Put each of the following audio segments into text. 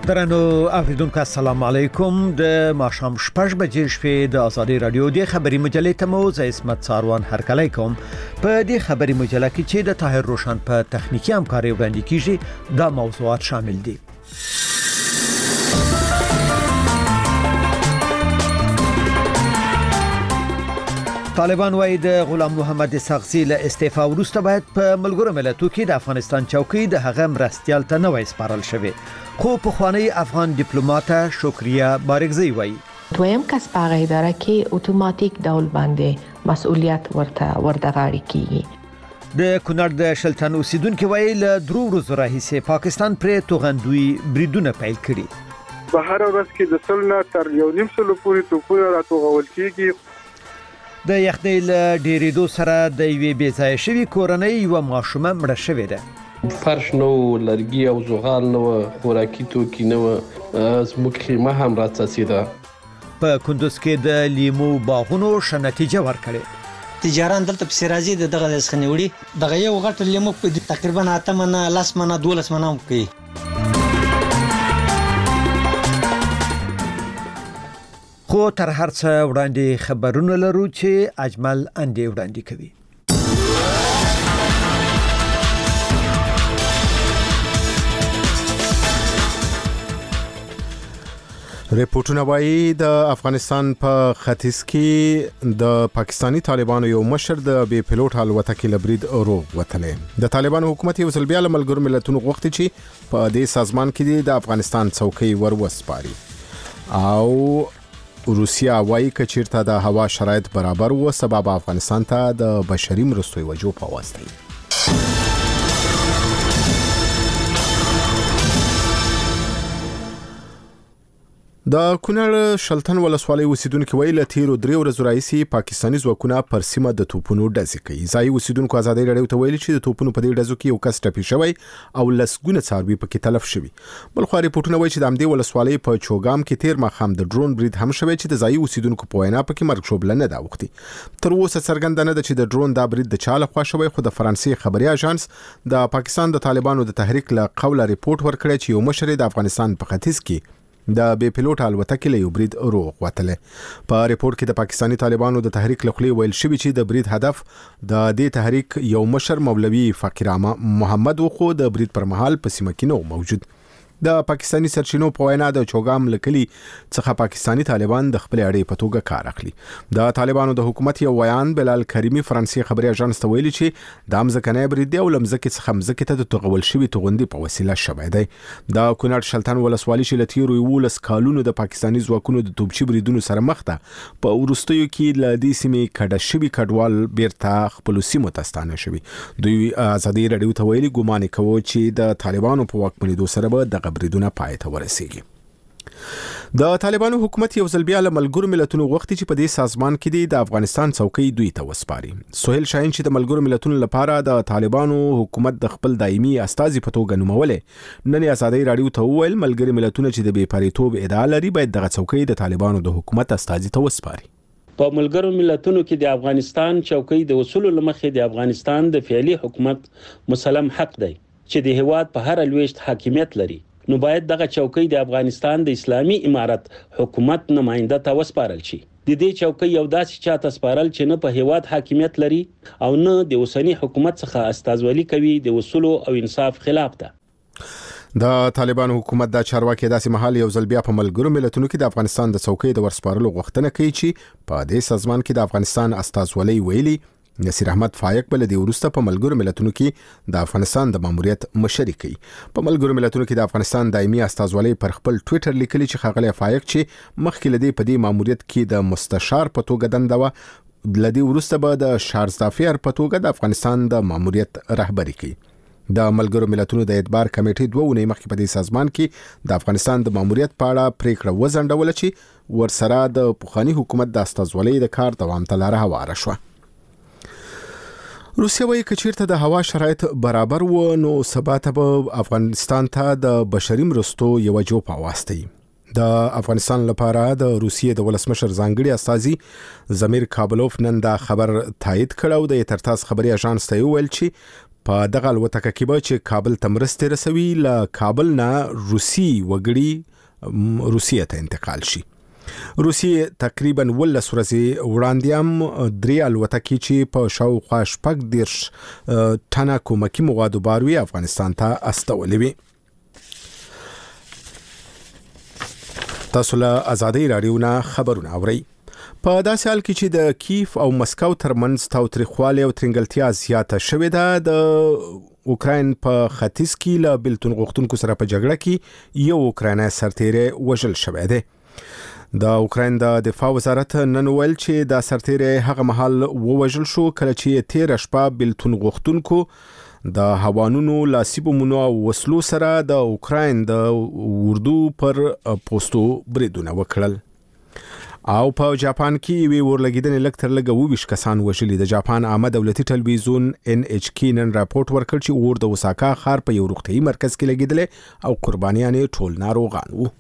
درنو اوریدونکو السلام علیکم د ماښام 6 بجې شپې د ازادي رادیو د خبري مجلې ته مو زه اسمت ساروان هرکلی کوم. په دې خبري مجله کې چې د طاهر روشن په تخنیکی همکاري وړاندې کیږي دا موضوعات شامل دي. طالبان وايي د غلام محمد ساغزي له استعفا وروسته باید په ملګرو ملتونو کې د افغانستان چوکۍ د هغه مرستيال ته نوې سپارل شوی. خو په خوانی افغان ډیپلوماټ شکریا بارګزی وايي دویم کس په هغه اداره کې اتوماتیک ډول باندې مسؤلیت ورته غاړي کیږي. د کونړ د شلتن اوسیدونکو وايي له درو ورځې راهیسې پاکستان پر توغندوی بریدونه پیل کړي. په هر ورځ کې د سلنه تر 1.5 سلو پورې توپونه راټوغول کیږي. د یخنۍ له ډیریدو سره د یوې بې ځایه شوې کورنۍ یوه ماشومه مړه شوې ده. فرش نو لرګي او زغال نو خوراکي توکي نو زموږ خیمه هم راڅڅیده. په کندوز کې د لیمو باغونو ښه نتیجه ورکړې. تجاران دلته په سرازي دغه څخه وړي دغه یو غټ لیمو په تقریبا 8 منه 10 منه 12 منه کوي. خو تر هر څه وړاندې خبرونه لرو چې اجمل اندي وړاندې کوي. ریپورتونه وايي د افغانستان په ختیځ کې د پاکستانی طالبانو یو مشر د بي پيلوټ الوتکې لبرید روغ وتلې. د طالبانو حکومت یو ځل بیا له ملګرو ملتونو غوښتي چې په دې سازمان کې د افغانستان څوکۍ وروسپاري او روسیا وايي چې چیرته د هوا شرایط برابر و سبب افغانستان ته د بشري مرستو وجو په واسطه. د کونړ شلتن ولسوالۍ اوسیدونکو ویل تیرو 3 ورځې راځي پاکستاني ځواکونه پر سیمه د توپونو ډزې کوي. ځای اوسیدونکو ازادي رادیو ته ویل چې د توپونو په دې ډزو کې یو کس ټپي شوی او لسګونه څاروي پکې تلف شوی. بل خو ریپورتونه وایي چې د امدې ولسوالۍ په چوغام کې تیر مخام د ډرون برید هم شوی چې د ځای اوسیدونکو په وینا پکې مرګ شوبل نه دا وختي. تر اوسه څرګند نه ده چې د ډرون دا برید د چاله خوا شوی. خو د فرانسې خبري اژانس د پاکستان د طالبانو د تحریک له قوله ریپورت ورکړی چې یو مشر د افغانستان په ختیځ کې د بي پيلوټ الوتکې له یو برید روغ وتلې. په ریپورت کې د پاکستانی طالبانو د تحریک له خلی ویل شوی چې د برید هدف د دې تحریک یو مشر مولوي فقیر محمد خو د برید پر مهال په سیمه کې نو موجود. د پاکستانی سرچینو په وینا د چوغام لکلی څخه پاکستانی طالبان د خپل اړې په توګه کار اخلي. د طالبانو د حکومت یو ویان بلال کریمی فرانسې خبري اژانس ته ویلي چې د امزکنه برید او لمزکه څخه مزکه ته د تغول شوی توغندي په وسیله شوی دی. د کونړ شلتن ولسوالۍ چې لتیرو یولس کالونو د پاکستانی ځواکونو د توپچی بریدونو سره مخ ده په ورستیو کې ل دې سیمې کډه شوی کډوال بیرته خپل سیمو ته ستانه شوی. دوی ازادي رادیو ته ویلي ګومان کوي چې د طالبانو په واکمنیدو سره به د بریدونه پای ته ورسیږي. د طالبانو حکومت یو ځل بیا له ملګرو ملتونو غوښتي چې په دې سازمان کې د افغانستان څوکۍ دوی ته وسپاري. سهیل شاهین چې د ملګرو ملتونو لپاره د طالبانو حکومت د خپل دایمي استازي په توګه نومولې نن ازادي رادیو ته وویل ملګرو ملتونو چې د بې پریتوب ادعا لري باید دغه څوکۍ د طالبانو د حکومت استازي ته وسپاري. په ملګرو ملتونو کې د افغانستان چوکۍ د وصول لمخې د افغانستان د فعلی حکومت مسلم حق دی چې د هیواد په هر لويشت حاکمیت لري. نو باید دغه چوکۍ د افغانستان د اسلامي امارت حکومت نماینده ته وسپارل شي. د دې چوکۍ یو داسې چاته سپارل چې نه په هیواد حاکمیت لري او نه د اوسنی حکومت څخه استازولي کوي د وصول او انصاف خلاف ده. د طالبانو حکومت د چارواکي داسې محل یو ځل بیا په ملګرو ملتونو کې د افغانستان د څوکۍ د ورسپارلو غوښتنه کوي چې په دې سازمان کې د افغانستان استازولي ویلي. نصیر احمد فایق بل دی ورسته په ملګرو ملتونو کې د افغانستان د ماموریت مشري کوي. په ملګرو ملتونو کې د افغانستان دایمي استازولي پر خپل ټوئیټر لیکلي چې خغلی فایق چې مخکې لدی په دې ماموریت کې د مستشار په توګه دنده و لدی ورسته به د شارزدافیر په توګه د افغانستان د ماموریت رهبری کوي. د ملګرو ملتونو د اعتبار کمیټې 2 ونې مخکې په دې سازمان کې د افغانستان د ماموریت په اړه پریکړه وزنډول چې ورسره د پخوانی حکومت د استازولۍ د کار دوام ته لاره هواره شوه. روسیا وايي چې چیرته د هوا شرایط برابر و نو سبا ته به افغانستان ته د بشري مرستو یو جو په واسطه. د افغانستان لپاره د روسیې د ولسمشر ځانګړي استازي زمیر کابلوف نن دا خبر تایید کړ او د ترتاس خبري اژانس ته ویل چې په دغه الوتکه کې به چې کابل ته مرستې رسوي له کابل نه روسي وګړي روسیې ته انتقال شي. روسیې تقریبا 12 ورځې وړاندې هم 3 الوتکې چې په شاوخوا 14 ټنه کومکي موادو باروي افغانستان ته استولې وي. تاسو له آزادۍ رادیو نه خبرونه اورئ. په داسې حال کې چې د کیف او مسکو ترمنځ تاوتریخوالی او ترنګلتیا زیاته شوې ده، د اوکراین په ختیځ کې له بېلتون غوښتونکو سره په جګړه کې یو اوکرایني سرتیری وژل شوی دی. د اوکراین د دفاع وزارت نن ویل چې د سرتیری هغه مهال ووژل شو کله چې 13 شپه بېلتون غوښتونکو د هوانونو لاسي بمونو او وسلو سره د اوکراین د اردو پر پوسټو بریدونه وکړل. او په جاپان کې وی ورلګیدنې لکتر لګو 20 کسان وژلي. د جاپان عامه دولتي ټلویزیون NHK نن راپورټ ورکړ چې اور د اوساکا ښار په یو روغتيایي مرکز کې لګیدل او قربانیان ټول ناروغان وو.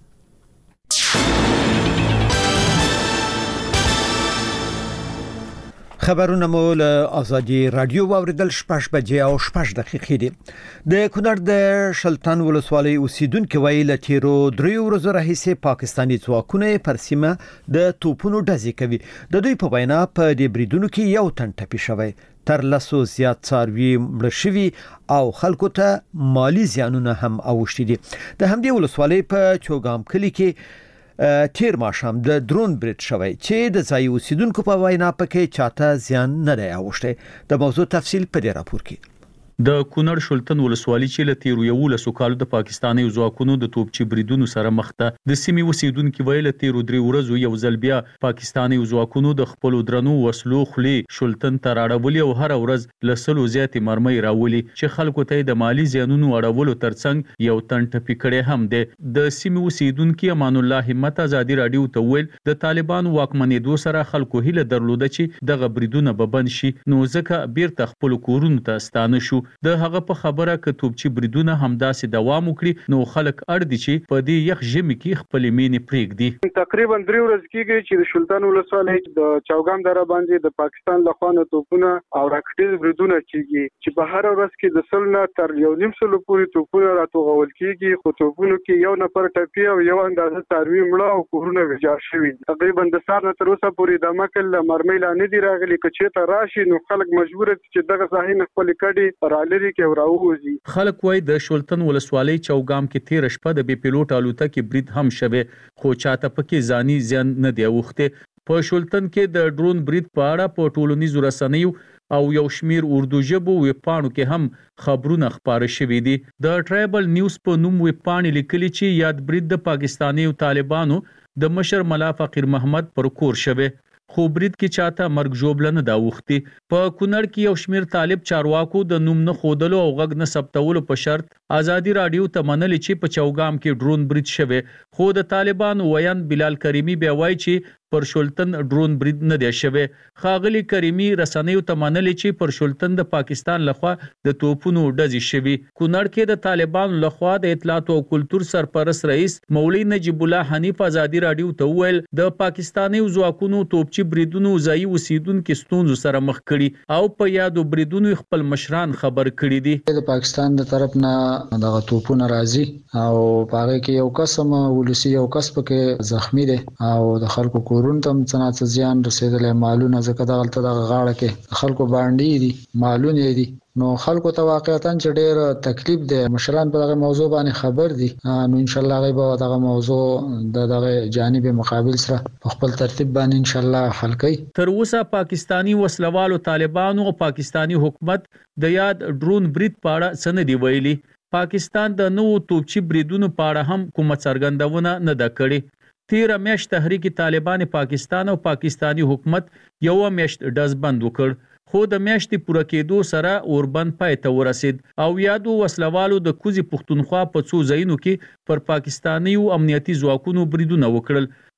خبرونه مو له آزادي رادیو واوریدل 6 بجې او 6 دقیقې دي. د کونړ د شلتن ولسوالۍ اوسیدونکو ویل تیرو 3 ورځې راهیسې پاکستاني ځواکونه پر سیمه د توپونو ډزې کوي. د دوی په وینا په دې بریدونو کې یو تن ټپي شوی، تر لسو زیات څاروي مړه شوي او خلکو ته مالی زیانونه هم اوښتي دي. د همدې ولسوالۍ په چوغام کلی کې تیر ماښام د درون برید شوی چې د ځای اوسیدونکو په وینا پکې چاته زیان نه دی اوښتی. د موضوع تفصیل په دې راپور کې. د کونړ شلتن ولسوالۍ چې له تیرو 11 کالو د پاکستاني ځواکونو د توپچي بریدونو سره مخ ده، د سیمې اوسیدونکو ویل تیرو 3 ورځو یو ځل بیا پاکستاني ځواکونو د خپل درنو وسلو خلی شلتن ته راړولې او هر ورځ لسلو زیاتې مرمۍ راولي چې خلکو ته د مالی زیانونو اړولو ترڅنګ یو تن ټپي کړي هم دي. د سیمې اوسیدونکو امان الله همت آزادي رادیو ته ویل د طالبانو واکمنېدو سره خلکو هیله درلوده چې دغه بریدونه به بند شي، نو ځکه بیرته خپل کورونو ته ستانه شو. د هغه په خبره ک توپچی بریدونه همداسې دوام وکړي، نو خلک اړ دي چې په دې یخ ژمي کې خپل مینې پرېږدي. تقریبا 3 ورځې کېږي چې د شلتن ولسوالۍ د چوغام دره باندې د پاکستان لخوا نه توپونه او راکټیز بریدونه کېږي چې په هر ورځ کې د سلنه تر 1.5 پورې توپونه راټوغول کېږي. خو توپونو کې یو نفر ټپي او یو اندازه څاروي مړه او کورونه ویجاړ شوي. تقریبا د سار نه تر اوسه پورې د مکل مرمۍ لا نه دی راغلي. که چېرته راشي نو خلک مجبور دي چې دغه ځای نه خپل کډي رالري کې وراوځي. خلک وای د شلتن ولسوالۍ چوغام کې 13 شپه د بي پيلوټ الوتکې برید هم شوه، خو چاته پکې ځاني زیان نه دی اوخته. په شلتن کې د ډرون برید په اړه په ټولنیزو رسنیو او یو شمیر اردو ژبو ویبپاڼو کې هم خبرونه خپاره شوې دي. د ټرایبل نیوز په نوم ویبپاڼې لیکلي چې یاد برید د پاکستاني او طالبانو د مشر ملا فقیر محمد پر کور شوه، خو برید کې چاته مرګ ژوبل نه دا وختي. په کونړ کې یو شمیر طالب چارواکو د نوم نه خودلو او غږ نه ثبتولو په شرط آزادي رادیو ته منل چې په چوغام کې ډرون برید شوه، خو د طالبانو ویان بلال کریمی بیا وایي چې پر شلتن ډرون برید نه دی شوه. خاغلی کریمی رسنیو ته منل چې پر شلتن د پاکستان لخوا د توپونو ډزې شوي. کونړ کې د طالبانو لخوا د اطلاعات او کلتور سرپرست رئیس مولوی نجیب الله حنیف آزادي رادیو ته ویل د پاکستاني ځواکونو توپچي بریدونو ځای اوسیدونکو ستونزو سره مخ کړي او په یادو بریدونو خپل مشران خبر کړي دي. د پاکستان د طرف نه دغه توپونه راځي او پاره کې یو قسم ولسی یو کس پکې زخمی دي او د خلکو کورون ته څنګه زیان رسیدلې مالونه ځکه دغه غاړه کې خلکو باندې دي مالونه دي. نو خلکو ته واقعیتاً چې ډېر تکلیف دی. مشران په دغه موضوع باندې خبر دي، نو ان شاء الله غیبه دغه موضوع د دغه جانب مقابل سره په خپل ترتیب باندې ان شاء الله حل کوي. تر اوسه پاکستاني وسلوالو طالبانو او پاکستاني حکومت د یاد ډرون برید په اړه څه نه دی ویلي. پاکستان د نوو توپچي بریدونو په اړه هم کومه څرګندونه نه ده کړې. 13 میاشت تحریک طالبان پاکستان او پاکستاني حکومت یو میاشت ډز بند وکړ، خو د میاشتې پوره کېدو سره اوربند پای ته ورسید او یادو وسلوالو د کوزي پښتونخوا په څو ځایونو کې پر پاکستاني او امنیتي ځواکونو بریدونه وکړل.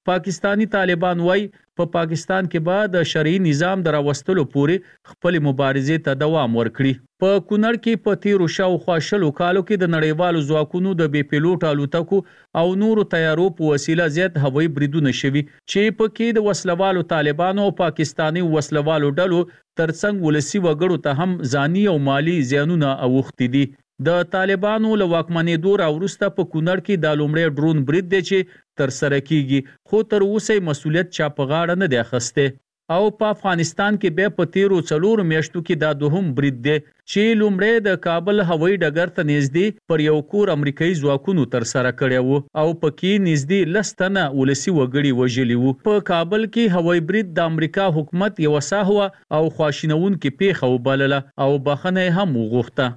پاکستانی طالبان وای په پاکستان کې به د شرعي نظام دراوستلو پورې خپل مبارزې ته دوام ورکړي. په کونړ کې په تیرو شاوخوا شلو کالو کې د نړیوالو ځواکونو د بې پیلوټ الوتکو او نورو تیارو په وسیله زیات هوایي بریدونه شوي چې په کې د وسلوالو طالبانو او پاکستانی وسلوالو ډلو ترڅنګ ولسی وګړو ته هم ځاني او مالی زیانونه اوښتي دي. د طالبانو له واکمنېدو راوروسته په کونړ کې د لومړی ډرون برید دی چې تر سره کیږي، خو تر اوسه مسؤلیت چا په غاړه نه دی اخیسته او په افغانستان کې به په تیرو 4 میاشتو کې دا دوهم برید دی چې لومړی د کابل هوایي ډګر ته نږدې پر یو کور امریکایي ځواکونو تر سره کړی وو او پکې نږدې 10 تنه ولسی وګړي وژلي وو. په کابل کې هوایي برید د امریکا حکومت یو ساهوه او خواشینونکې پیښه وبلله او بخنه هم وغوښته.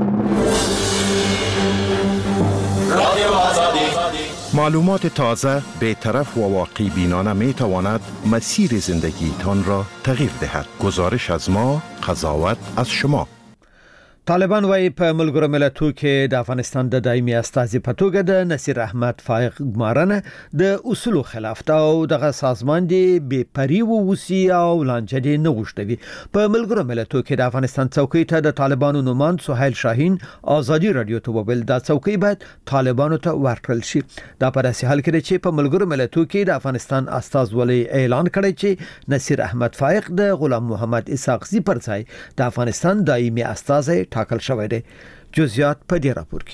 معلومات تازه، بی‌طرف و واقع بینانه می تواند مسیر زندگیتان را تغییر دهد. گزارش از ما، قضاوت از شما. طالبان وايي په ملګرو ملتونو کې د افغانستان د دایمي استازي په توګه د نصیر احمد فائق ګمارنه د اصولو خلاف ده او دغه سازمان دی بې پرې ووسی او لانجه دی نه غوښتوي. په ملګرو ملتونو کې د افغانستان څوکۍ ته د طالبانو نوماند سهیل شاهین آزادي رادیو ته وویل دا څوکۍ باید طالبانو ته ورکړل شي. دا په داسې حال کې دی چې په ملګرو ملتونو کې د افغانستان استازولۍ اعلان کړی چې نصیر احمد فائق د غلام محمد اسحاقزي پر ځای د افغانستان دایمي استازی ټاکل شوی دی. جزئیات په دې راپور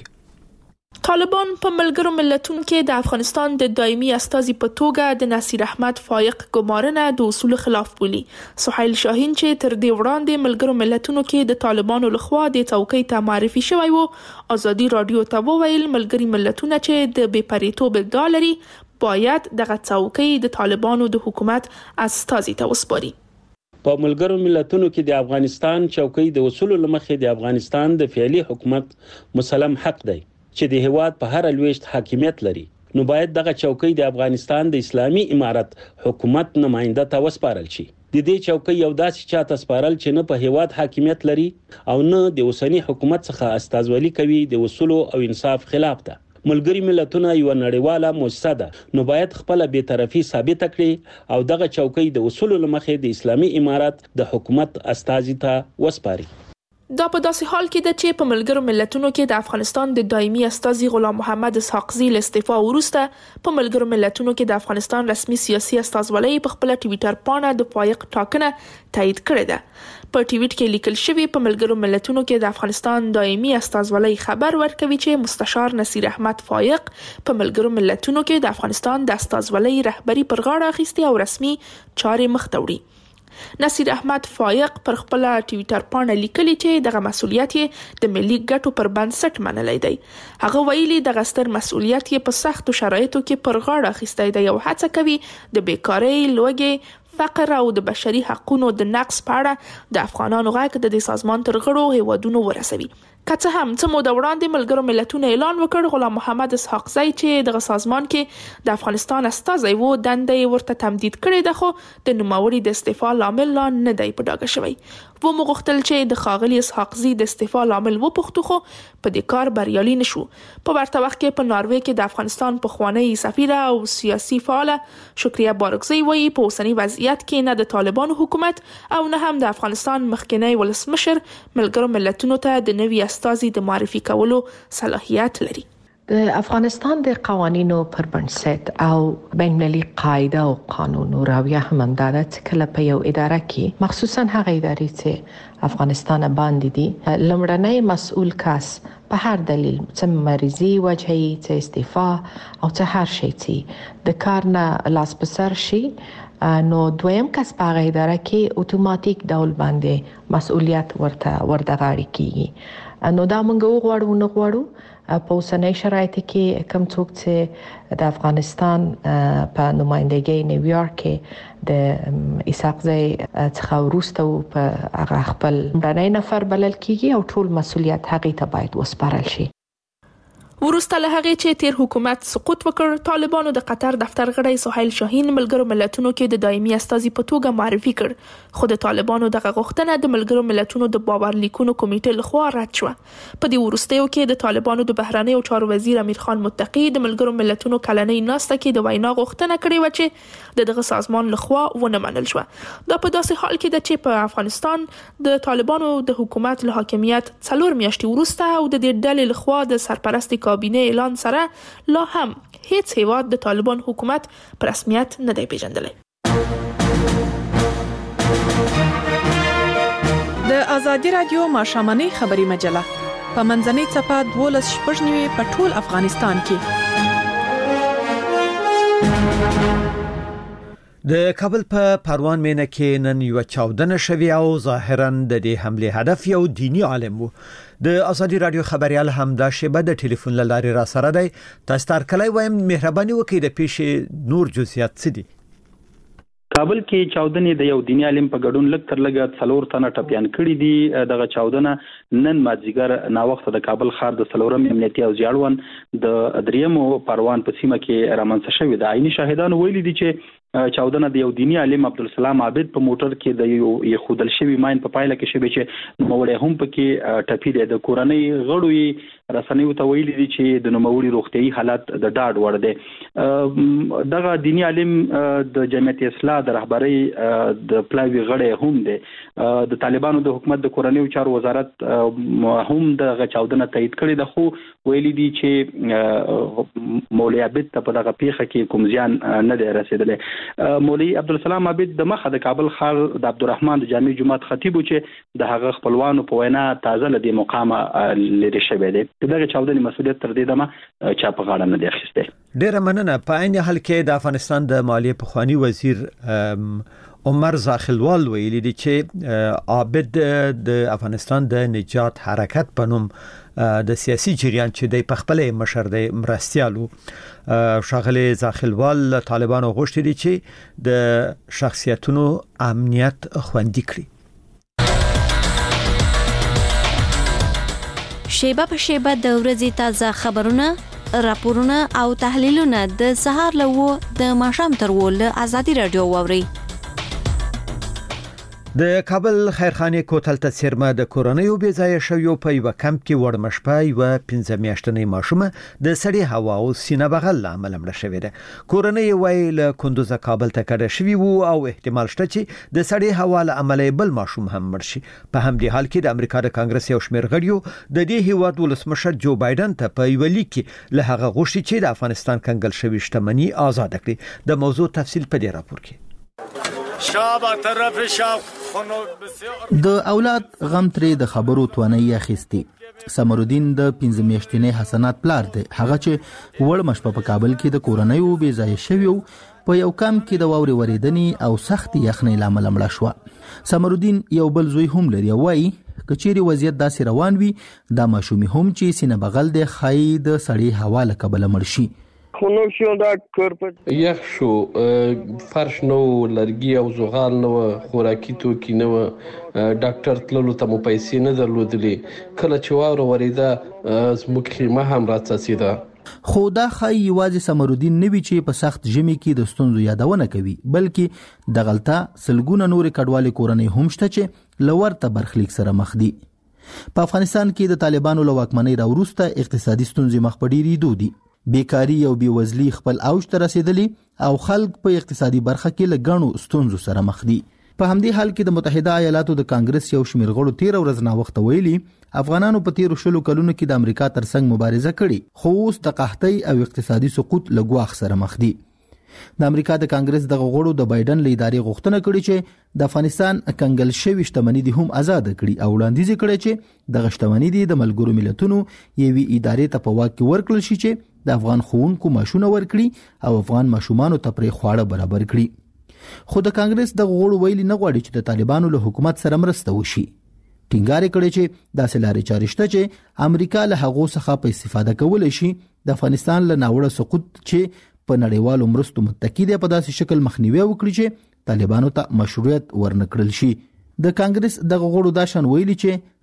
کې. طالبان په ملګرو ملتونو کې د افغانستان د دایمي استازي په توګه د نصیر احمد فائق ګمارنه د اصول خلاف بولي. سهیل شاهین چې تر دې وړاندې ملګرو ملتونو کې د طالبانو لخوا د څوکۍ ته معرفي شوی وو، آزادي رادیو ته وویل ملګري ملتونه چې د بې پرېتوب ادعا لري باید دغه څوکۍ د طالبانو د حکومت استازي ته وسپاري. په ملګرو ملتونو کې د افغانستان چوکۍ د اصولو لمخې د افغانستان د فعلی حکومت مسلم حق دی چې د هیواد په هر لويشت حاکمیت لري، نو باید دغه چوکۍ د افغانستان د اسلامي امارت حکومت نماینده ته وسپارل شي. د دې چوکۍ یو داسې چاته سپارل چې نه په هیواد حاکمیت لري او نه د اوسنی حکومت څخه استازولي کوي د اصولو او انصاف خلاف ده. ملګری ملتونه یو نړیواله مؤسسه ده، نو باید خپل بی‌طرفي ثابت کړي او دغه چوکۍ د اصولو لمخې د اسلامي امارت د حکومت استازي ته وسپاري. دا په داسې حال کې ده چې په ملګرو ملتونو کې د افغانستان د دایمي استازي غلام محمد اسحاقزي له استعفا وروسته په ملګرو ملتونو کې د افغانستان رسمي سیاسي استازولۍ په خپل ټویټر پاڼه د فائق ټاکنه تایید کړې ده. په ټویټ کې لیکل شوی په ملګرو ملتونو کې د افغانستان دایمي استازولۍ خبر ورکوي چې مستشار نصیر احمد فائق په ملګرو ملتونو کې د افغانستان د استازولۍ رهبری پر غاړه اخیستي او رسمي چارې مخ ته وړي. نصیر احمد فائق پر خپل ټویټر پاڼه لیکلي چې دغه مسؤلیت یې د ملي ګټو پر بنسټ منلای دی. هغه ویلي دغه ستر مسؤلیت یې په سختو شرایطو کې پر غاړه اخیستی دی او هڅه کوي د بیکارۍ، لوږې، فقر او د بشري حقوقو د نقض په اړه د افغانانو غږ د سازمان تر غړو هیوادونو ورسوي. که څه هم څه موده وړاندې ملګرو ملتونو اعلان وکړ غلام محمد اسحاقزي چې د سازمان کې د افغانستان استازی وو دندې ورته تمدید کړې ده، خو د نوموړي د استعفا لامل لا نه دی په ډاګه شوی. و مغختل چې د خاغلی اسحاقزي د استعفا لامل وپوښتو خو په دې کار بریالي نشو. په ورته وخت کې په ناروې کې د افغانستان پخوانی سفیره او سیاسي فعاله شکریه بارکزی وایي په اوسنی وضعیت کې نه د طالبانو حکومت او نه هم د افغانستان مخکنی ولسمشر ملګرو ملتونو ته د نوي استازي د معرفي کولو صلاحیت لري. د افغانستان د قوانینو پر بنسټ او بین‌المللي قاعده او قانون او رویه هم همداده چې کله په یو اداره کې مخصوصا هغه ادارې چې افغانستان باندې دي لمړنی مسؤل کس په هر دلیل چې مریضي وجهي چې استعفا او چې هر شي چې د کار نه لاس په سر شي نو دویم کس په هغه اداره کې اتوماتیک ډول باندې مسؤلیت ورته غاړه کیږي. نو دا موږ وغواړو نه غواړو په اوسنۍ شرایطو کې کوم څوک چې د افغانستان په نمائندګۍ نیویارک کې د اسحاقزي څخه وروسته په هغه خپل لومړنی نفر بلل کیږي او ټول مسؤلیت هغه ته باید وسپارل شي. وروسته له هغې چې تیر حکومت سقوط وکړ، طالبانو د قطر دفتر غړی سهیل شاهین ملګرو ملتونو کې د دایمي استازي په توګه معرفي کړ، خو د طالبانو دغه غوښتنه د ملګرو ملتونو د باورلیکونو کمیټې لخوا رد شوه. په دې وروستیو کې د طالبانو د بهرنیو چارو وزیر امیر خان متقی د ملګرو ملتونو کلنۍ ناسته کې د وینا غوښتنه کړې و چې دغه سازمان لخوا ونه منل شوه. دا په داسې حال کې ده چې په افغانستان د طالبانو د حکومت له حاکمیت 4 میاشتې وروسته او د دې ډلې لخوا د سرپرست کابینه اعلان سره لا هم هیڅ هیواد د طالبان حکومت په رسمیت نه دی پیژندلی. د ازادي رادیو ماښامنۍ خبري مجله په منځنۍ صفحه 12 په ټول افغانستان کې. د کابل په پروان مینه کې نن یو چاودنه شوی او ظاهرا د دې حمله هدف یو دینی عالم وو. د ازادي رادیو خبريال همدا شیبه د ټلیفون لارې را سره دی. تاسو تر کله وایم مهرباني وکړئ د پیښې نور جزئیات څه دي؟ کابل کې چاودنې د یو دینی عالم په ګډون لږ تر لږه 4 تنه ټپيان کړي دي. دغه چاودنه نن مازیګر نا وخت د کابل ښار د سلورم امنیتي او ځاړون د دریمو پروان په سیمه کې رامنځته شوې ده. عیني شاهدانو ویلي دي چې چاودنه د یو دینی عالم عبدالسلام عابد په موټر کې د یو خودل شوی ماين په پایله کې شوی چې نوموړی هم پکې ټپي دی. د کورنۍ غړو رسنیو ته ویلي دي چې د نوموړي روغتيایي حالت د ډاډ وړ دی. دغه دینی عالم د جمعیت اصلاح د رهبرۍ د پلاوی غړی هم دی. د طالبانو د حکومت د کورنیو چارو وزارت هم دغه چاودنه تایید کړې ده، خو ویلي دي چې مولوی عابد ته په دغه پیښه کې کوم زیان نه دی رسیدلی. مولوی عبدالسلام عابد د مخه د کابل ښار د عبدالرحمن د جامع جماعت خطیب چې د هغه خپلوانو په وینا تازه لدی مقامه لري شوی دی. دغه چاودنې مسؤلیت تر دې دمه چا په غاړه نه دی اخیستی. ډیره مننه. په عین حال کې د افغانستان د مالیې پخوانی وزیر عمر زاخلوال ویلي دي چې عابد د افغانستان د نجات حرکت په نوم د سیاسي جریان چې د پخپلې مشر د مرستيالو شاغله زاخلوال طالبانو غوښتي دي چې د شخصیتونو امنیت خوندي کړي. شیبه په شیبه د ورځې تازه خبرونه، راپورونه او تحلیلونه د سهار له د ماښام تر ول ازادي رادیو ووري. د کابل خیرخانه کوتل ته سرمه د کورونیو بې ځای شویو په یو کمپ کې وړمشپه یو 15 میاشتنې ماشومه د سړی هوا او سینه بغل عمل مړ شوې ده. کورونی ویل کندوز کابل ته کډه شوی وو او احتمال شته چې د سړی هوا له عملې بل ماشوم هم مړ شي. په همدې حال کې د امریکا د کانګرس یو شمېر غړیو د دې هیواد ولسمشر جو بایدن ته په یو لیک کې له هغه غوښتي چې د افغانستان کنګل شوی شتمنۍ آزاد کړي. د موضوع تفصیل په دې راپور کې. د اولاد غم ترې د خبرو توانایي اخیستي. سمرودین د 15 میاشتنې حسنات پلار دی. هغه چې وړ مشپ په کابل کې د کورنیو بې ځای شویو په یو کم کې د واوري وریدنې او سخت یخنۍ لامل مړ شو. سمرودین یو بل زوی هم لري. وایي کچيري وضعیت داسې روان وي د ماشومي هم چې سینه بغل د خای د سړی هوا له کبل مړ شي. یخ شو، فرش نو، لرګي او زغال نو، خوراکي توکي نو، ډاکټر تللو ته مو پیسې نه درلودلې. کله چې واوره وریده زموږ خیمه هم راڅڅېده. خو دا خای یوازې سمرودین نوي چې په سخت ژمي کې د ستونزو یادونه کوي، بلکې د غلطه سلګونه نور کډوالي کورنۍ هم شته چې لورته برخلیک سره مخ دي. په افغانستان کې د طالبانو له واکمنۍ راوروسته اقتصادي ستونزې مخ په ډیرېدو دي. بیکاری او بیوزلی خپل اوج ته رسیدلی او خلک په اقتصادي برخه کې لګڼو ستونزو سره مخ دي. په همدې حال کې د متحده ایالاتو د کانګرس یو شمېر غړو 13 ورځې نا وخت ویلي افغانانو په 13 شلو کلونو کې د امریکا ترڅنګ مبارزه کړې، خو اوس د قحطۍ او اقتصادي سقوط لګواخ سره مخ دي. د امریکا د کانګرس د غړو د بایدن له ادارې غوښتنه کړې چې د افغانستان کنګل شوی شتمنۍ دي هم آزاد کړي او وړاندیز کړي چې د شتمنۍ دي د ملګرو ملتونو یوې ادارې ته په واک کې ورکړل شي چې د افغان خوونکو ماشونه ورکړي او افغان ماشومانو ته پرې خواړه برابر کړي. خو د کانګرس د غړو ویلي نه غواړي چې د طالبانو له حکومت سره مرسته وشي. ټینګار کړي چې داسې لارې چارې شته چې امریکا له هغو څخه په استفاده کولای شي د افغانستان له ناوړه سقوط چې په نړیوالو مرستو متکی دی په داسې شکل مخنیوي وکړي چې طالبانو ته مشروعیت ورنکړل شي. د کانګرس د غړو دا شان ویلي چې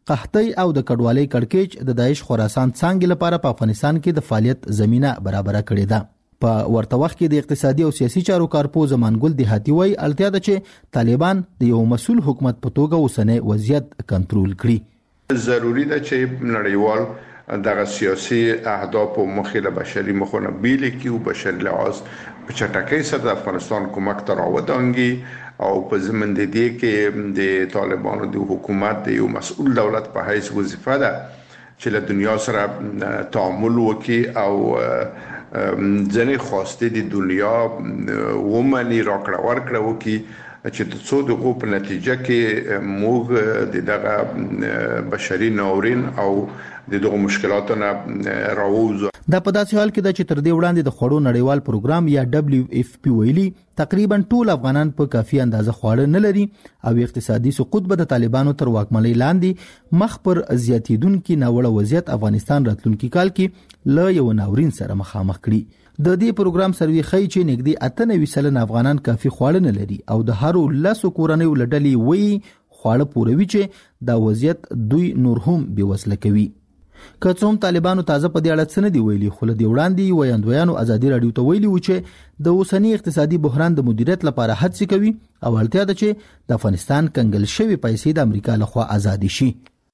قحطي او د کډوالۍ کړکېچ د داعش خراسان څنګه لپاره په افغانستان کې د فعالیت زمينه برابر کړې ده. په ورته وخت کې د اقتصادي او سیاسي چارو کارپوه زمانګل دیهاتي وایي اړتیا ده چې طالبان د یو مسؤل حکومت په توګه اوسنی وضعیت کنټرول کړي. ضروری ده چې نړیوال دغه سیاسي اهداف او مخې له بشري مخونه بیل کی او بشري لحاظ په چټکۍ سره د افغانستان کومک تر راوړانګي او په زمن د دې کې د طالبانو د حکومت د یو مسؤل دولت په حیث وظیفه ده چې له دنیا سره تعامل وکړي او ځنې خواسته د دنیا ومني راکړه ورکړه وکړي چې د څو دغه په نتیجه کې موږ د دغه بشري ناورین او دغه مشکلاتونه راوځو. دا په داسې حال کې ده چې تر دې وړاندې د خوړو نړیوال پروګرام یا WFP ویلي تقریبا ټول افغانان په کافي اندازه خواړه نه لري او اقتصادي سقوط به د طالبانو تر واکمنۍ لاندې مخ پر زیاتیدونکو ناوړه وضعیت افغانستان راتلونکي کال کې له یو ناورین سره مخامخ کړي. د دې پروګرام سروي خی چې نږدې 98% افغانان کافي خواړه نه لري او د هرو 10 کورنیو لړلې وی خواړه پوروي چې دا وضعیت دوی نور هم بېوسله کوي. که څوم طالبانو تازه په دې اړه څه نه دی ویلي خو له دې وړاندې ویاندویانو ازادي رادیو ته ویلي و چې د اوسنی اقتصادي بحران د مدیریت لپاره هڅې کوي او اړتیا ده چې د افغانستان کنګل شوی پیسې د امریکا لخوا آزاد شي.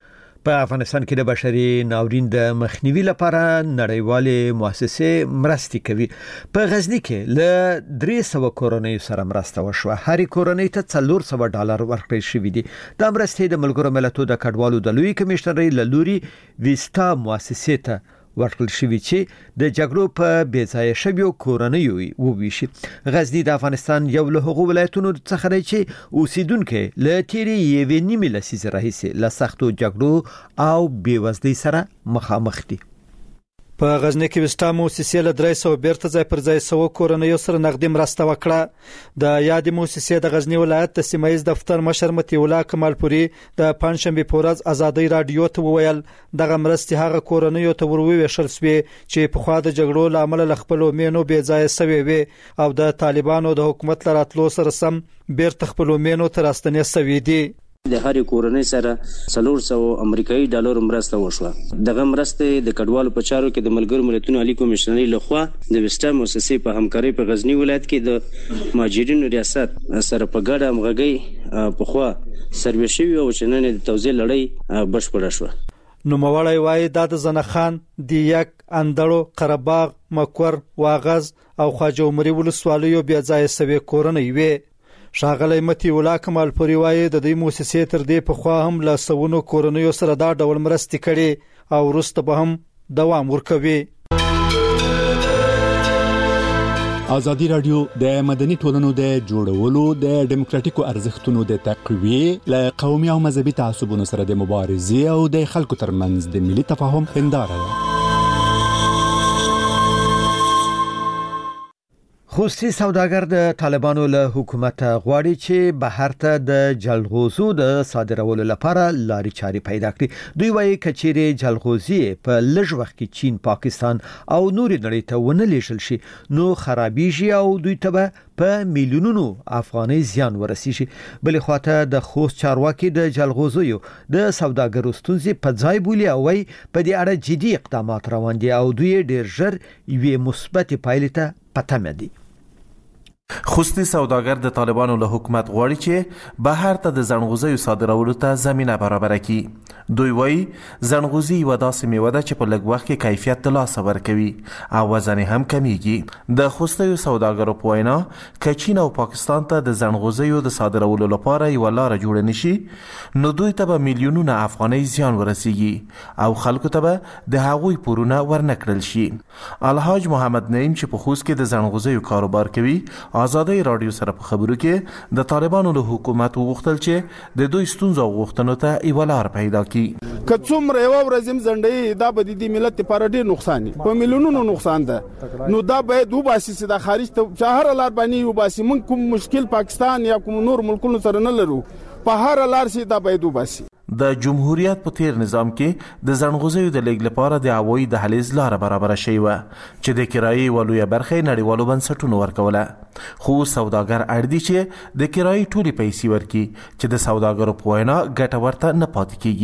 په افغانستان کې د بشري ناورین د مخنیوي لپاره نړیوالې مؤسسې مرستې کوي. په غزنی کې له 300 کورنۍ سره مرسته وشوه. هر کورنۍ ته $400 ورکړل شوې دي. د مرستې د ملګرو ملتونو د کډوالو د لوی کمشنرۍ له لوري ویستا مؤسسې ته ورکړل شوې چې د جګړو په بیځایه شویو کورنیو وویشي. غزنی د افغانستان یو له هغو ولایتونو څخه دی چې اوسیدونکو له تیری یوې نیمې لسیزې راهیسې له سختو جګړو او بیوزلۍ سره مخامخ دي. په غزنی کې وستا مؤسسې له 300 بیرته ځای پر ځای 100 کورنیو سره نقدي مرسته وکړه. د یادې مؤسسې د غزنی ولایت د سیمایي دفتر مشر متي الله کمالپوري د پنځشنبه په ورځ ازادي رادیو ته وویل دغه مرستې هغه کورنیو ته وروویشل شوې چې په خوا د جګړو لامل لخپلو مینو بې ځای سوي وي او د طالبانو د حکومت لراتلو سره سم بیرته خپلو مینو تر راستنې سوي دي. د هرې کورنۍ سره 400 امریکایي ډالر مرسته وشوه. دغه مرسته د کډوالو په چارو کې د ملګرو ملتونو عالی کمشنرۍ لخوا د وستا مؤسسې په همکارۍ په غزنی ولایت کې د مهاجرینو ریاست سره په ګډه همغږي په خوا سروي شوی او چې نن د توزیع لړۍ بشپړه شوه. نو موړی وایي د زنخان د یک اندړو قرهباغ مکور واغز او خواجه عمري ولسوالیو بیا ځای سوي کورنۍ وي. شاغلی متي الله کمالپوري وایي د دې مؤسسې تر دې په خوا هم له سونو کورنیو سره دا ډول مرستې کړي او وروسته به هم دوام ورکوي. ازادي رادیو د مدني ټولنو د جوړولو د دیموکراتیکو ارزښتونو د تقویې له قومي او مذهبي تعصبونو سره د مبارزې او د خلکو ترمنځ د ملي تفاهم هنداره ده. خوستي سوداګر د طالبانو له حکومت غواړي چې بهر ته د جلغوزو د صادرولو لپاره لارې چارې پیدا کړي. دوی وايي کچېرې جلغوزي په لږ وخت کې چین، پاکستان او نور نړۍ ته ونه لیږل شي نو خرابېږي او دوی ته په میلیونونو افغانۍ زیان ورسیږي. بلې خواته د خوست چارواکي د جلغوزو د سوداګرو ستونزې په ځای بولي او وايي په دې اړه جدي اقدامات روان دي او دوی ډېر ژر یوې مثبت پایلې ته پته دي. خوستي سوداګر د طالبانو له حکومت غواړي چې بهر ته د زنغوزیو صادرولو ته زمينه برابر کړي. دوی وایي زنغوزي یو داسې میوه ده چې په لږ وخت کې کیفیت ته لاس ورکوي او وزن هم کمیږي. د خوستي سوداګرو په وینا که چین او پاکستان ته د زنغوزیو د صادرولو لپاره یو لار جوړ نشي نو دوی ته به میلیونونه افغانۍ زیان ورسیږي او خلکو ته به د هغوی پورونه ورنکړل شي. الحاج محمد نعیم چې په خوست کې د زنغوزیو کاروبار کوي ازادي رادیو سره په خبرو کې د طالبانو له حکومت وغوښتل چې د دوی ستونزو غوښتنو ته یو لار پیدا کړي. که څومره یو ورځم زنډي دا به د ملت لپاره ډیر نقصان دي، په میلیونونو نقصان ده. نو دا باید وباسي چې د خارج ته چهار لار باندې وباسي. من کوم مشکل پاکستان یا کوم نور ملکونو سره نه لرو، په هر لار سي دا باید وباسي. د جمهوریت په تیر نظام کې د زنغوزیو د لیږد لپاره د هوایي دهلیز لاره برابر شوې وه چې د کرایي ولویه برخه نړیوالو بنسټونو ورکوله. خو سوداګر اړ دي چې د کرایي ټولې پیسې ورکړي چې د سوداګرو په وینا ګټه ورته نه پاتې کیږي.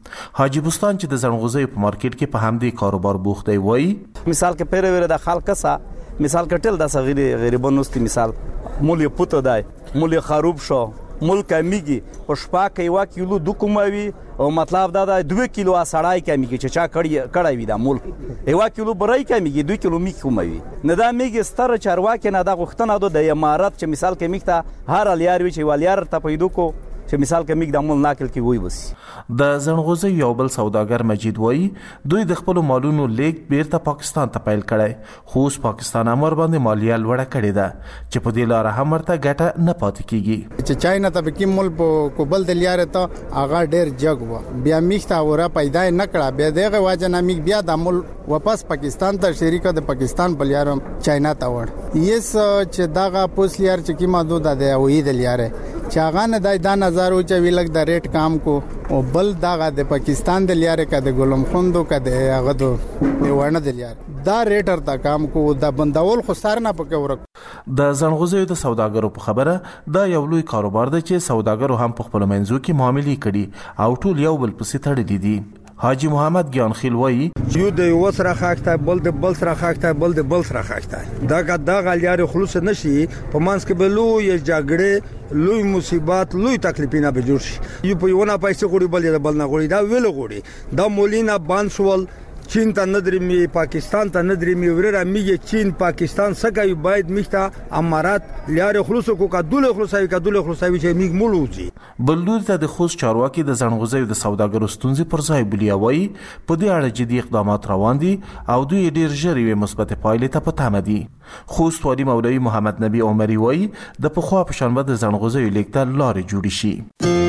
حاجی بوستان چې د زنغوزیو په مارکیټ کې په همدې کاروبار بوخت دی وایي مثال کې پیره د خلک سره مثال کټل د صغیر غریبانو ست مثال مول پوت دی مول خروب شو مول کمیږي او شپه کې 1 کیلو د کوموي او مطلب دا 2 کیلو اسړای کمیږي چې چا کړی وي دا مول 1 کیلو برای کمیږي 2 کیلو می کوموي نه دا میږي ستر چارواکه نه دا غختنه د امارات چې مثال کې میخته هر الیار وی چې والیار ته پیدو کو چې مثال کې میګ د مول ناکل کې وای وسی د زنغوزي یو بل سوداګر مجید وای دوی د خپل مالونو لیک بیرته پاکستان ته پیل کړي خو پاکستان امر باندې مالیه لوړه کړې ده چې په دې لار هم ورته ګټه نه پاتې کیږي چې چاینا ته کې مول په کوبل د لیاره ته اغا ډیر جګ و بیا میخته اورا پیدا نه کړه بیا دغه واجه نه میګ بیا د مول واپس پاکستان ته شریکه د پاکستان په لیاره چاینا ته وړ یس چې دغه پوس لیار چې کی مادو د وې د لیاره چې هغه نه د 10000 چې ویلک د ریټ کام کو او بل دغه د پاکستان د لیاره کده ګلم خوندو کده هغه د ورنه د لیاره دا ریټر تا کام کو د بندول خو سارنه پکې ورک د زنغوزیو د سوداګرو په خبره دا یو لوی کاروبار دی چې سوداګرو هم په خپل منځو کې معاملې کړي او ټول یو بل پسې تړلي دي حاجی محمد گیانخیل وایي یو د یو سره خاکته بل د بل سره خاکته بل د بل سره خاکته دا غلیار خلوص نشي په مانس کې بلو یا جګړه لوی مصیبات لوی تکلیفونه به جوړ شي یو په یو نه پیسې غوړي بل نه غوړي دا ویل غوړي دا مولینا بانسول چین ته ندرمي پاکستان ته ندرمي ورره میږي چین پاکستان څخه باید میخته امارات لیار خلوص کو کا دوله خلوصوي چې میګ مولوزي بلدور ته د خوست چارواکي د زنغوزیو د سوداګرو ستونزې پر ځای بلیاوي په دې اړه جدي اقدامات روان دي او دوی ډیر ژر یې مثبت پایلې ته پته دي خوست والی مولوی محمد نبی عمری وایي د پخوا په شان د زنغوزیو لیکته لارې جوړې شي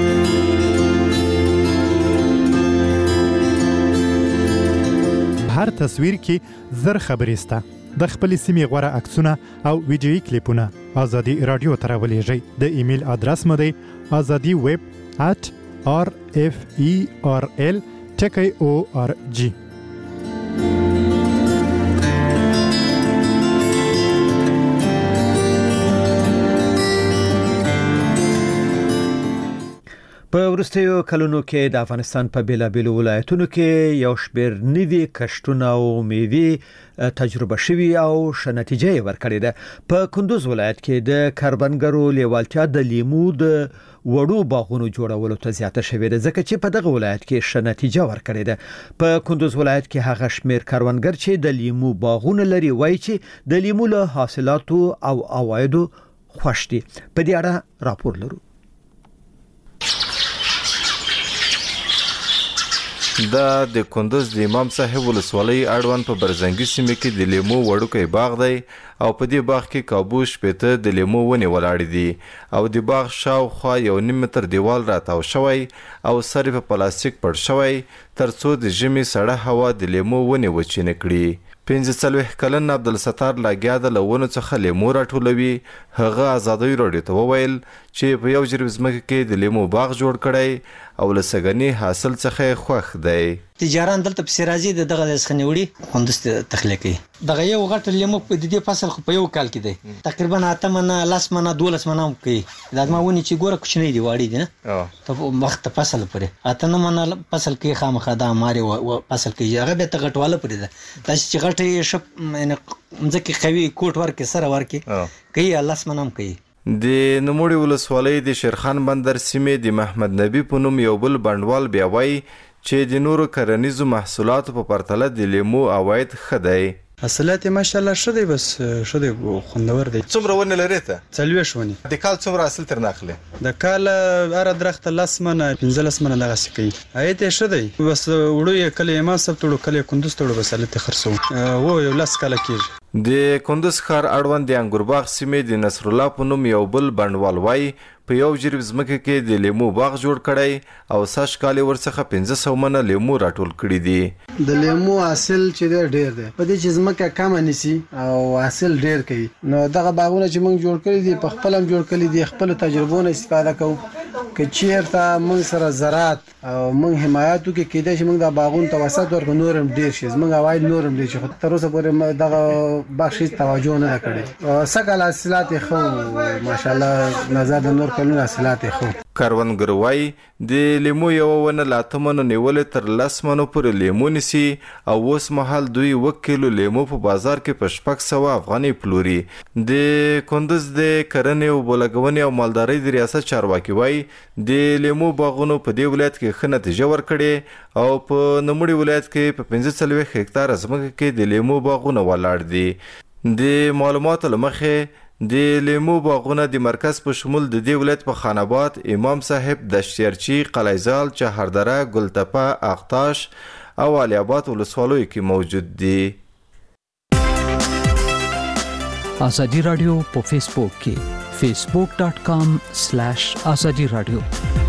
هر تصویر کې زر خبرې سته د خپل سیمې غوړه عکسونه او ویډیوي کلیپونه ازادي رادیو ته راولېږئ د ایمیل ادرس مو دی azadiweb@rferl.org په وروستیو کلونو کې د افغانستان په بیلابیلو ولایتونو کې یو شمېر نوي کښتونه او میوې تجربه شوي او ښه نتیجه ورکړې ده په کندوز ولایت کې د کاربنګرو لیوالتیا د لیمو د وړو باغونو جوړولو ته زیاته شوې ده ځکه چې په دغه ولایت کې ښه نتیجه ورکړې ده په کندوز ولایت کې هغه شمېر کاربنګر چې د لیمو باغونه لري وایي چې د لیمو له حاصلاتو او عوایدو خوښ دي په دې اړه راپور لرو د کندوز د امام صاحب ولسوالۍ اړوند په برزنګي سیمه کې د لیمو وړوکی باغ دی او په دې باغ کې کابو شپېته د لیمو ونې ولاړې دي او د باغ شاوخوا 1.5 متر دیوال راتاو شوی او سر په پلاستیک پړ شوی ترڅو د ژمي سړه هوا د لیمو ونې وچینه کړي 45 کلن عبدالستار لاګیا د لونو څخه لیمو راټولوي هغه آزادۍ راډیو ته وویل چې په یو جریب ځمکه کې د لیمو باغ جوړ کړی او لسګنی حاصل څخه خوښ دی تجاران دلته په سرازي دغه ځخنیوړي خوندست تخلیقي دغه یو غټ لیمو په دې فصل خو په یو کال کې دی تقریبا 8 منه 10 منه 12 منه کوي دا ما ونی چې ګوره کوچنی دی واړی دی نه ته وخت فصل پرې 8 منه فصل کې خامخا دا ماري فصل کې هغه به تغټواله پرې ده تاسو چې غټي شپ ځکه قوي کوټ ورکه سره ورکه کوي الله سمنام کوي د نوموړي ولسوالۍ د شیرخان بندر سیمې د محمد نبی په نوم یو بل بڼوال بیا وایي چې د نورو کرنیزو محصولاتو په پرتله د لیمو عواید ښه دی حاصلات ماشاءالله ښه دی بس ښه دی خوندور دی څومره ونه لري ته 40 ونی د کال څومره حاصل تر ناخله د کال اره درخت لاس منه 15 منه دغه سکی ایته ښه دی بس وړو یې کله ما سب ټولو کله کندوز ټولو بس لته خرڅو وو یو لاس کال کېږي د کندوز ښار اړوند د انګورباغ سیمې د نصر الله په نوم یو بل بڼوال وای په یو جریب ځمکه کې د لیمو باغ جوړ کړی او سږ کال ورڅخه 500 منه لیمو راټول کړي دي د لیمو حاصل چې ډېر دی په دې چې ځمکه کم نسی او حاصل ډېر کوي نو دغه باغونه چې موږ جوړ کړی دي په خپل هم جوړ کړی دي خپل تجربو نه استفاده کوو که چیرته موږ سره زراعت او موږ حمایت وکړو کېدای شي موږ د باغونو توسط ورکړو نورم ډېر شي موږ عواید نورم ډېر شي خو تر اوسه پورې دغه باغ شي توجه نه کړې سکه حاصلات خو ماشاءالله نظر د نور کلونه حاصلات خو کاروانګر وایي د لیمو یو ونه له 8 منو نیولې تر 10 منو پورې لیمو نیسي او اوس مهال دوی 1 کیلو لیمو په بازار کې په 600 افغانۍ پلوري. د کندوز د کرنې او بولګونې او مالدارۍ د ریاست چارواکي وایي د لیمو باغونو په دې ولایت کې ښه نتیجه ورکړې او په نوموړي ولایت کې په 45 هکتار ځمکه کې د لیمو باغونه ولاړ دي. د معلوماتو له مخې د لیمو باغونه د مرکز په شمول د دې ولایت په خان آباد، امام صاحب، دشتیرچی، قلعهزال، چهاردره، ګلتپه، اغتاش او علي آباد ولسوالیو کې موجود دي. ازادي رادیو په فیسبوک کې facebook.com/azadi radio